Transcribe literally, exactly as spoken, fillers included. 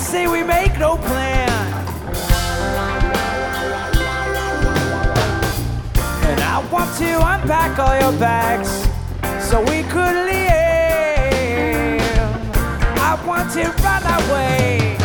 say we make no plan. And I want to unpack all your bags so we could leave. I want to run away.